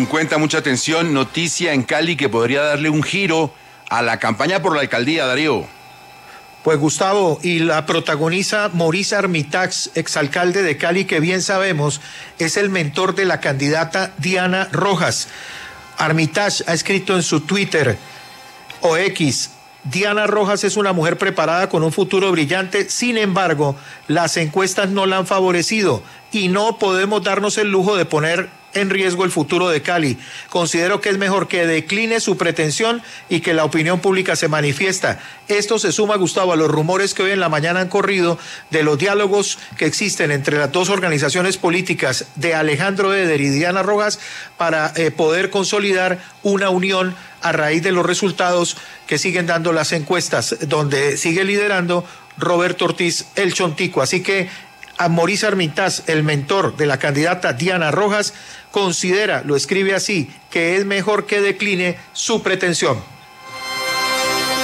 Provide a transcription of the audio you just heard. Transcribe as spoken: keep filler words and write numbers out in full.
cincuenta, mucha atención, noticia en Cali que podría darle un giro a la campaña por la alcaldía, Darío. Pues Gustavo, y la protagoniza Maurice Armitage, exalcalde de Cali, que bien sabemos es el mentor de la candidata Diana Rojas. Armitage ha escrito en su Twitter o X: Diana Rojas es una mujer preparada con un futuro brillante, sin embargo, las encuestas no la han favorecido y no podemos darnos el lujo de poner en riesgo el futuro de Cali. Considero que es mejor que decline su pretensión y que la opinión pública se manifiesta. Esto se suma, Gustavo, a los rumores que hoy en la mañana han corrido de los diálogos que existen entre las dos organizaciones políticas de Alejandro Eder y Diana Rojas para eh, poder consolidar una unión a raíz de los resultados que siguen dando las encuestas, donde sigue liderando Roberto Ortiz el Chontico. Así que a Maurice Armitage, el mentor de la candidata Diana Rojas, considera, lo escribe así, que es mejor que decline su pretensión.